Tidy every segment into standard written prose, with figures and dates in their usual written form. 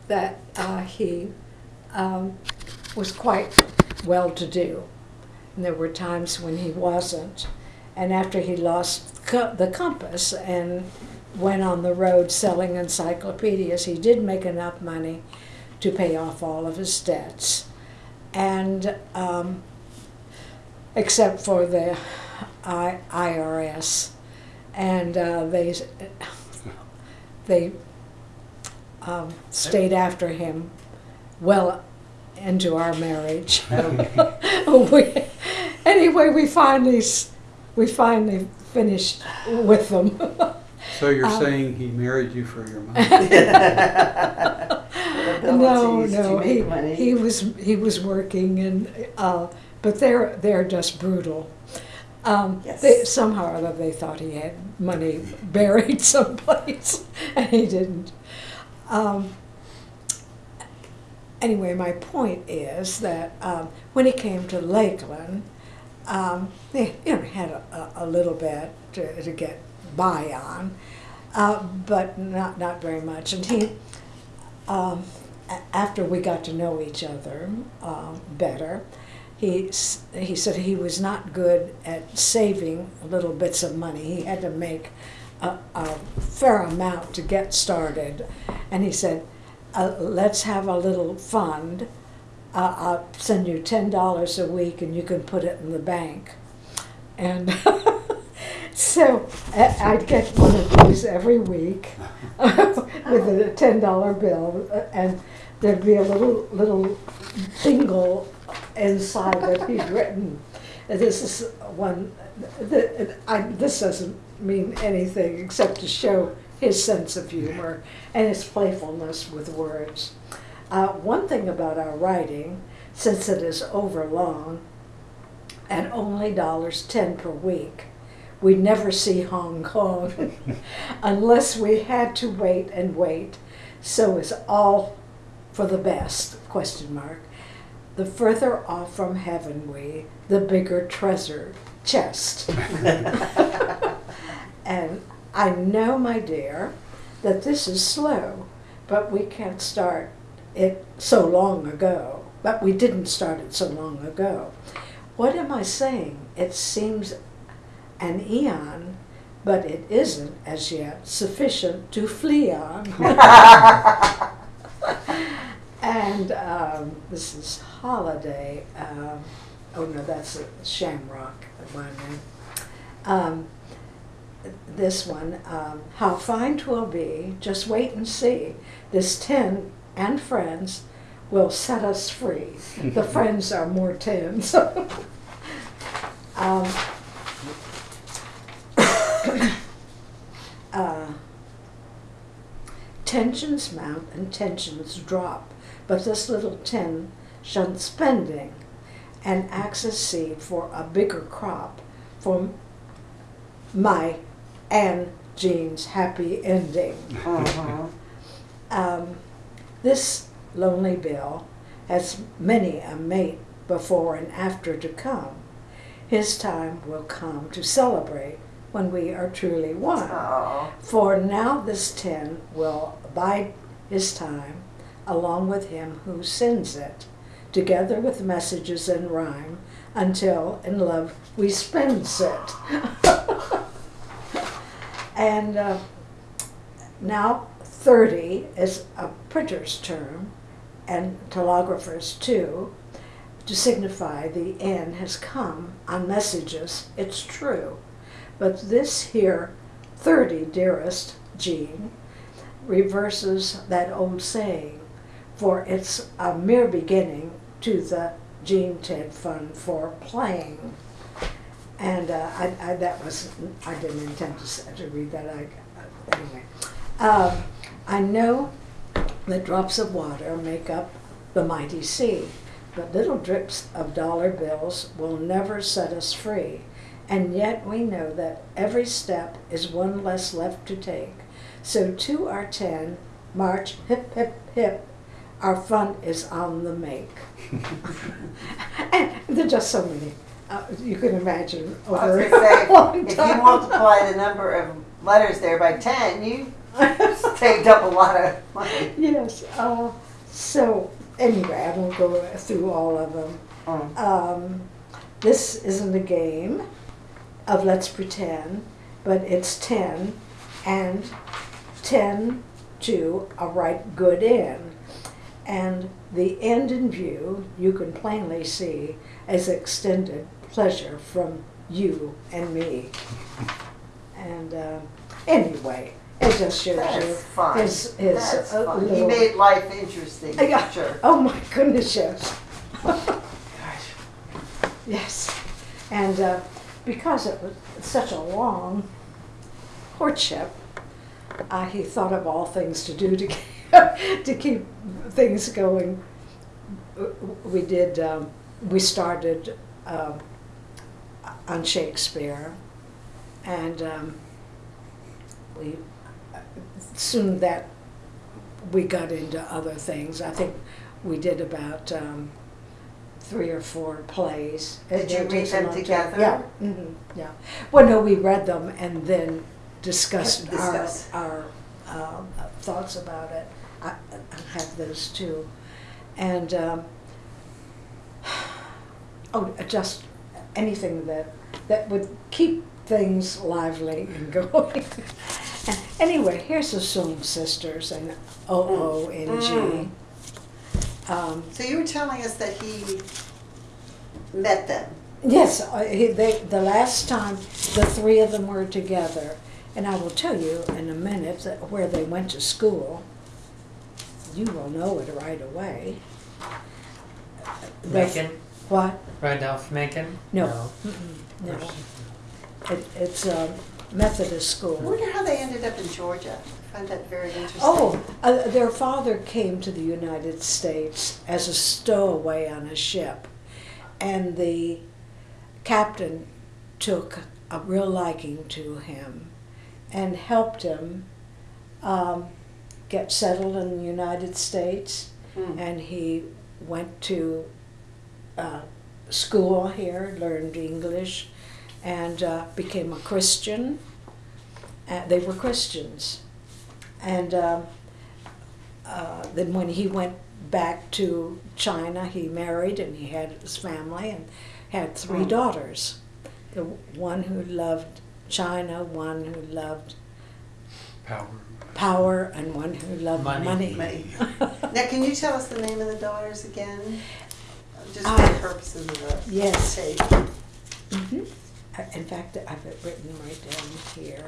that he was quite well-to-do. And there were times when he wasn't. And after he lost the compass and went on the road selling encyclopedias, he did make enough money to pay off all of his debts. And except for the IRS. And they stayed after him well into our marriage. Anyway, we finally finished with them. So you're saying he married you for your money? No, he was working, and but they're just brutal. Yes. Somehow or other they thought he had money buried someplace, and he didn't. Anyway, my point is that when he came to Lakeland, they had a little bit to get by on, but not very much. And he, after we got to know each other better, he said he was not good at saving little bits of money. He had to make a fair amount to get started, and he said, let's have a little fund. I'll send you $10 a week and you can put it in the bank. And so I'd get one of these every week with a $10 bill, and there'd be a little jingle inside that he'd written. This is one, this doesn't mean anything except to show his sense of humor and his playfulness with words. One thing about our writing, since it is overlong, at only $10 per week, we never see Hong Kong unless we had to wait and wait. So it's all for the best, ? The further off from heaven we, the bigger treasure chest. And I know, my dear, that this is slow, but we can't start it so long ago. But we didn't start it so long ago. What am I saying? It seems an eon, but it isn't as yet sufficient to flee on. And this is Holiday. Oh no, that's a Shamrock one. This one, how fine 'twill be, just wait and see. This tin and friends will set us free. The friends are more tins. Tensions mount and tensions drop, but this little tin shuns spending and acts as seed for a bigger crop for my and Jean's happy ending. This lonely Bill has many a mate before and after to come. His time will come to celebrate when we are truly one. Oh. For now this tin will abide his time, along with him who sends it, together with messages and rhyme, until in love we spends it. And now 30 is a printer's term, and telegraphers too, to signify the end has come on messages, it's true. But this here 30, dearest Jean, reverses that old saying, for it's a mere beginning to the Jean Ted Fund for playing. And I didn't intend to read that. Anyway, I know that drops of water make up the mighty sea, but little drips of dollar bills will never set us free. And yet we know that every step is one less left to take. So to our 10, march, hip, hip, hip, our fund is on the make. And there are just so many. You can imagine over I was going to say, a long if time. you multiply the number of letters there by 10, you Saved up a lot of money. Yes. So anyway, I won't go through all of them. This isn't a game of let's pretend, but it's 10 and 10 to a right good end. And the end in view, you can plainly see as extended pleasure from you and me. And anyway, it just shows you That's fine. his That's fine. He little- made life interesting, Yeah. sure. Oh my goodness, yes. Gosh. Yes. And because it was such a long courtship, he thought of all things to do to keep things going. We started on Shakespeare, and we soon that we got into other things. I think we did about 3 or 4 plays. Did you It read takes a them long time. together? Yeah, yeah. Well, no, we read them and then discussed Discuss. our thoughts about it. I have those too, and just anything that would keep things lively and going. And anyway, here's the Soong sisters and OONG. So you were telling us that he met them. Yes, the last time the 3 of them were together, and I will tell you in a minute where they went to school. You will know it right away. Macon? What? Randolph Macon? No. No. It's a Methodist I school. wonder how they ended up in Georgia. I find that very interesting. Oh, their father came to the United States as a stowaway on a ship, and the captain took a real liking to him and helped him get settled in the United States. And he went to school here, learned English, and became a Christian. They were Christians. And then when he went back to China, he married and he had his family and had 3 daughters. The one who loved China, one who loved power, and one who loved money. Now, can you tell us the name of the daughters again? Just for the purposes of the Yes. tape. Mm-hmm. In fact, I have it written right down here.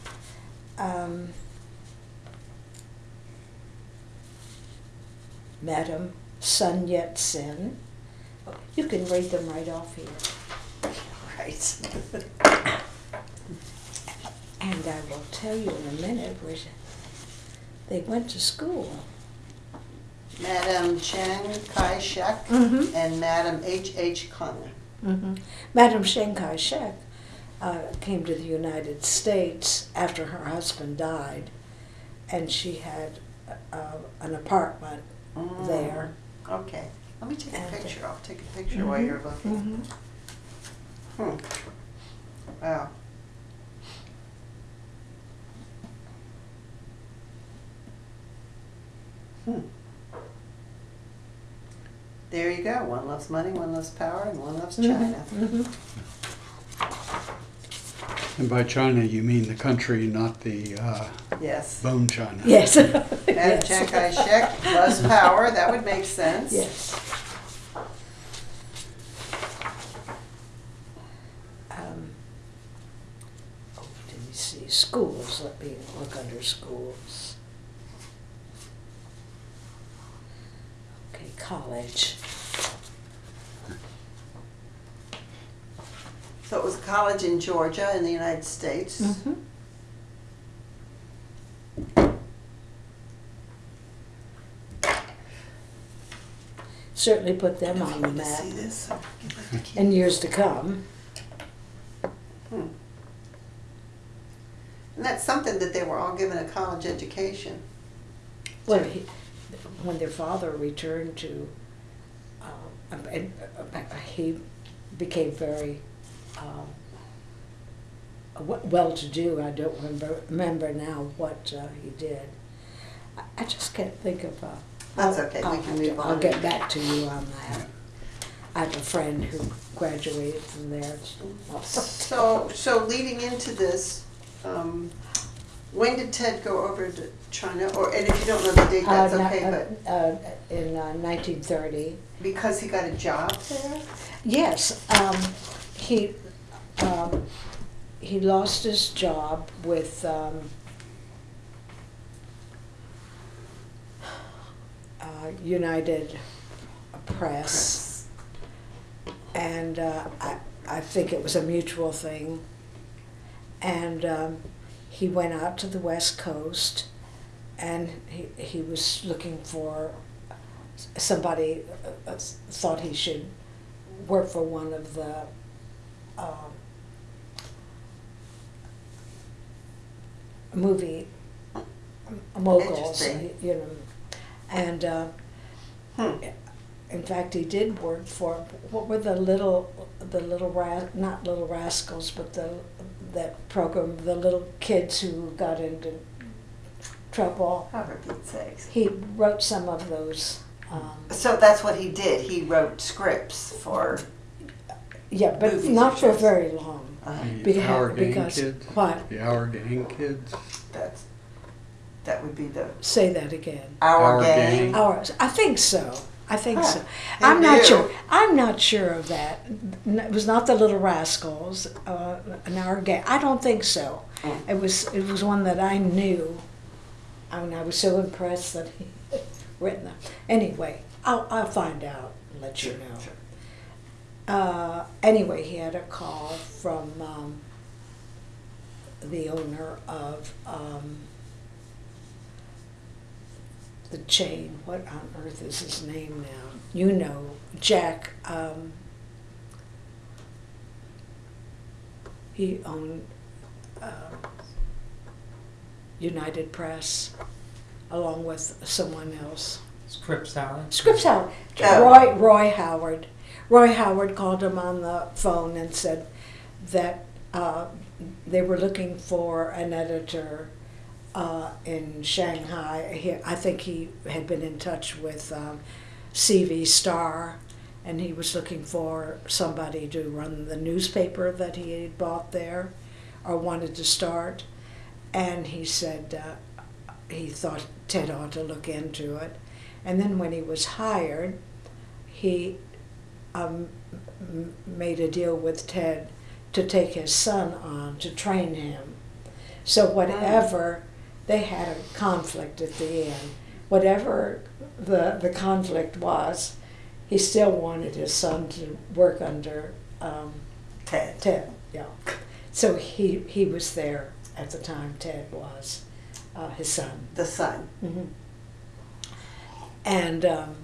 Madam Sun Yat-sen. You can read them right off here. Right. And I will tell you in a minute where they went to school. Madam Chiang Kai-shek and Madam H.H. Kung. Madam Chiang Kai-shek came to the United States after her husband died, and she had an apartment there. Okay. Let me take a And, picture. I'll take a picture while you're looking. Wow. There you go. One loves money, one loves power, and one loves China. And by China, you mean the country, not the Yes. bone China. Yes. Madam Yes. Chiang Kai-shek loves power. That would make sense. Yes. Let me see. Schools. Let me look under schools. Okay, college. So it was a college in Georgia in the United States. Certainly put them on the See map this? in years to come. And that's something that they were all given a college education. Well, when their father returned to, he became very well-to-do. I don't remember now what he did. I just can't think of. That's okay, we can move on. I'll get back to you on that. I have a friend who graduated from there. So leading into this, when did Ted go over to China? And if you don't know the date, that's okay, but In 1930. because he got a job there? Yes, he lost his job with United Press, and I think it was a mutual thing. And he went out to the West Coast, and he was looking for somebody. Thought he should work for one of the movie moguls, Interesting. you know, and in fact he did work for, what were the little not Little Rascals, but that program, the little kids who got into trouble. Oh, for Pete's sakes. He wrote some of those. So that's what he did. He wrote scripts for. Yeah, but Movies not and for shows. very long. The Our Gang because Kids? what? The Our Gang Kids? That would be the Say that again. Our Our Gang. Gang. Ours. I think so. I think Huh. so. They I'm not do. sure. I'm not sure of that. It was not the Little Rascals. An Our Gang. I don't think so. Mm. It was one that I knew. I mean, I was so impressed that he had written that. Anyway, I'll find out and let you know. Sure. Anyway, he had a call from the owner of the chain. What on earth is his name now? You know, Jack. He owned United Press, along with someone else. Scripps Howard. Scripps Howard. Oh. Roy Howard. Roy Howard called him on the phone and said that they were looking for an editor in Shanghai. I think he had been in touch with CV Star, and he was looking for somebody to run the newspaper that he had bought there or wanted to start. And he said he thought Ted ought to look into it. And then when he was hired, he made a deal with Ted to take his son on to train him. So whatever, they had a conflict at the end. Whatever the conflict was, he still wanted his son to work under Ted. Yeah. So he was there at the time Ted was, his son. The son. Mm-hmm. And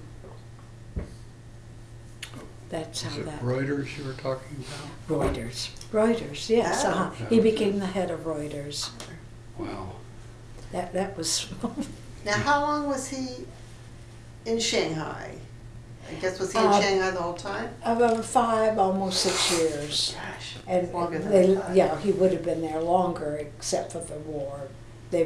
that's Is how it that. Reuters you were talking about? Reuters, yes. Oh. He became the head of Reuters. Wow. That was. Now, how long was he in Shanghai? I guess was he in Shanghai the whole time? About 5, almost 6 years. Gosh, And longer than I thought. yeah, he would have been there longer except for the war. The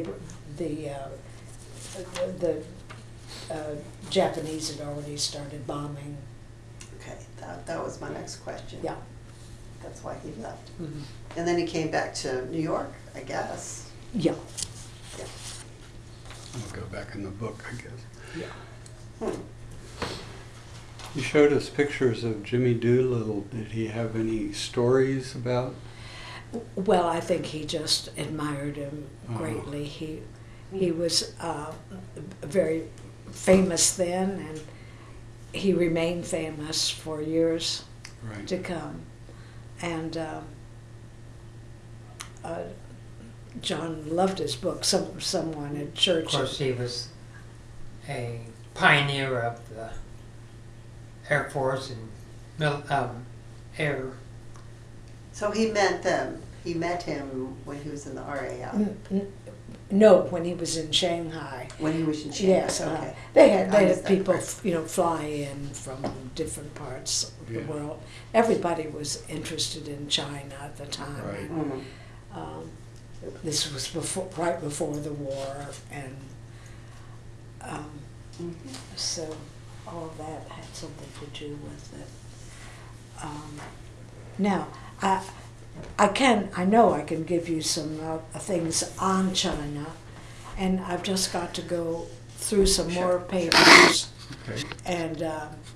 Japanese had already started bombing. Okay, that was my next question. Yeah. That's why he left. Mm-hmm. And then he came back to New York, I guess. Yeah. I'll go back in the book, I guess. Yeah. You showed us pictures of Jimmy Doolittle. Did he have any stories about? Well, I think he just admired him Uh-huh. greatly. He was very famous then, and he remained famous for years Right. to come. And John loved his book. Someone at church. Of course, he was a pioneer of the Air Force and air. So he met them. He met him when he was in the RAF. No, when he was in Shanghai. When he was in Shanghai. Yes, Okay. they I had missed that people, part. fly in from different parts of Yeah. the world. Everybody was interested in China at the time. Right. Mhm. This was right before the war, and so all of that had something to do with it. Now, I know I can give you some things on China, and I've just got to go through some more papers, Okay. and